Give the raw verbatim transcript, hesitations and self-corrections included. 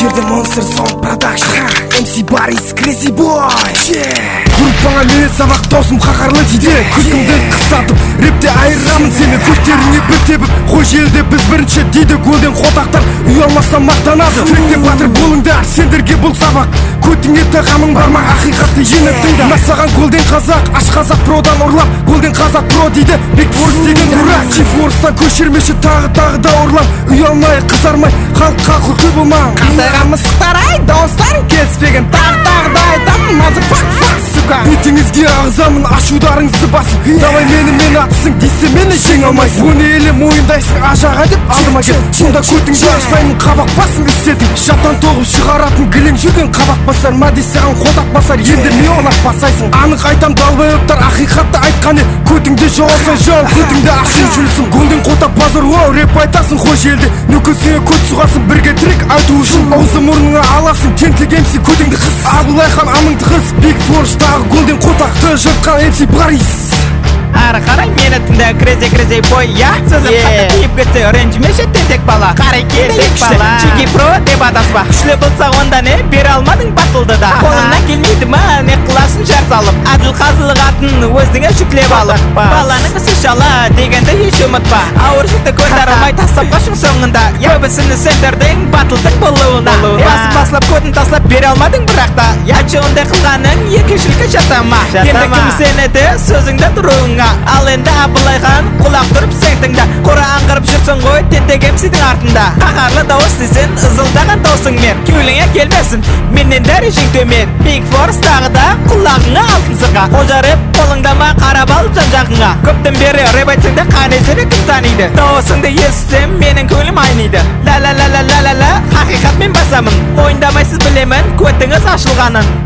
жерде Monster Sound Production, эм си Борис Crazy Boy. Группаңа менен сабақ досым қаһарлы дейді. Күлкімді қысатып, рэпте айырамын сені. Көттеріңе бір тебіп, қой желде біз бірінші дейді. Голден қотақтар үй алмастан мақтанады. Тректе батыр болыңдар, сендерге бұл сабақ. Көтіңе тағамың бар ма, ақиқатты ені тыңда. Насаған Голден қазақ, аш қазақ продан ұрлап. Голден қазақ про дейді, Big Force деген дурак. Chief Force'тан көшірмеші тағы тағы да ұрлан. Үй алмай, қызармай, халыққа күлкі болмаң. Қандайға мысықтар ай, дауыстарың келіспеген. Тағы тағы да айтамын, motherfuck, fuck, сука. Бетіңізге ағызамын, ашударыңызды басып. Давай мені мен атысың дейсі, мені жеңе алмайсың. Оны еле мойындайсың, ажаға деп алдыма кел. Сонда көтіңді ашпаймын, қабақ басын істедің. Жаттан тоғып шығаратын гілең жүрген қабақ басар. Ма десеған қотақ басар, енді не онақ басайсың. Анық айтам далбайыптар, ақиқатты айтқаны. Көтіңді жоғалса жау, көтіңді ашын жүрсің. Голден қотақ базар, оу, рэп айтасың қой желді. Нөкесіңе көт сұғасың, бірге трек айту үшін. Аузы мұрныңа аласың, тентек эм си көтіңді қыс. Абылайхан амыңды қыс, Big Force тағы Голден қотақты жұртқан эм си Борис. Ары қарай мені тыңда, Crazy Crazy Boy, я сөзім қаты тиіп кетсе, ренжімеші тентек бала. Қарай келдік бала, Чики Про деп адаспа. Күшлі болса онда не, бере алмадың батылды да. Қолыңнан келмейді ма, не қыласын жар салып. Әділ қазылық атын өзіңе жүклеп алып. Баланың ісі шала дегенді еш ұмытпа. Ауыр жүкті көтер алмай тастап қашың соңында. Көбісіні сендердің батылдық болуына. Басып басылап көтін таслап бере алмадың бірақ та. Ячы ондай қылғаның екіншілкі жатама. Енді кім сенеді сөзіңді тұруыңа. Ал енді Абылайхан құлақ тұрып сен тыңда. Қора аңғырып жүрсің ғой тентек эм сидің артында. Қаһарлы дауыс дейсің, ызылдаған даусың мен. Кеуліңе келмесін, менен дәрежең төмен. Big Force тағы да құлағыңа алтын сырға. Қожа рэп қолыңда ма қарап алып жан жағыңа. Көптен бері рэп айтсаң да қандай сені кім таниды. Дауысыңды естісем менің көңілім айниды. Ла ла ла ла ла ла ла, хақиқат мен басамын. Мойындамайсыз білемін көтіңіз ашылғанын.